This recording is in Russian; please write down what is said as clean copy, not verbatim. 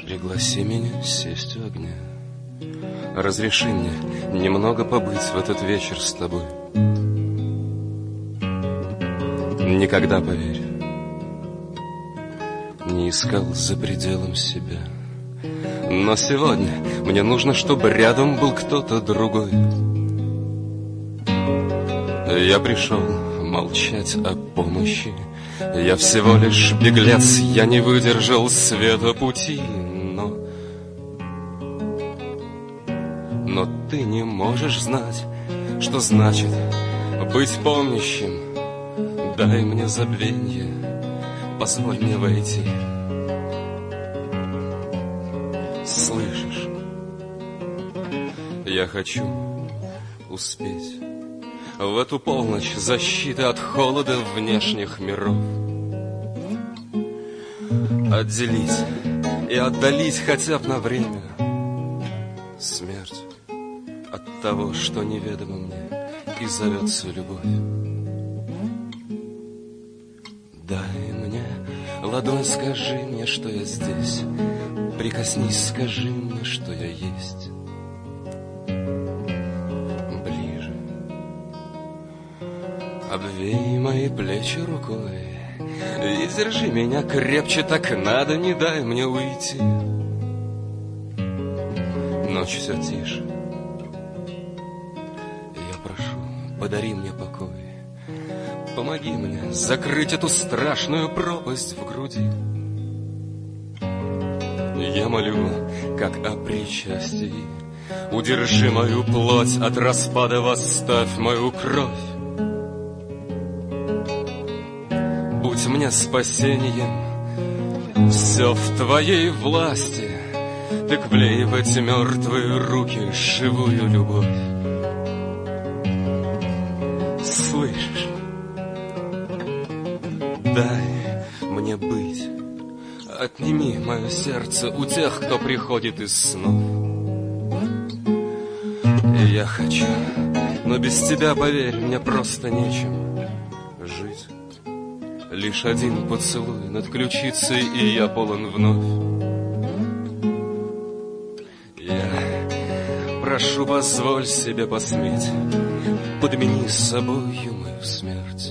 Пригласи меня сесть у огня. Разреши мне немного побыть в этот вечер с тобой. Никогда, поверь, не искал за пределом себя. Но сегодня мне нужно, чтобы рядом был кто-то другой. Я пришел молчать о помощи. Я всего лишь беглец, я не выдержал света пути. Но ты не можешь знать, что значит быть помнящим. Дай мне забвенье, позволь мне войти. Слышишь? Я хочу успеть в эту полночь защиты от холода внешних миров. Отделить и отдалить хотя бы на время смерть от того, что неведомо мне и зовется любовь. Дай мне ладонь, скажи мне, что я здесь. Прикоснись, скажи мне, что я есть. Ближе обвей мои плечи рукой и держи меня крепче, так надо, не дай мне уйти. Ночь все тише. Я прошу, подари мне покой. Помоги мне закрыть эту страшную пропасть в груди. Я молю, как о причастии. Удержи мою плоть от распада, восставь мою кровь. Будь мне спасением, все в твоей власти. Ты влей в эти мертвые руки живую любовь. Слышишь? Дай мне быть. Отними мое сердце у тех, кто приходит из снов. И я хочу, но без тебя, поверь, мне просто нечем жить. Лишь один поцелуй над ключицей, и я полон вновь. Я прошу, позволь себе посметь, подмени с собою мою смерть.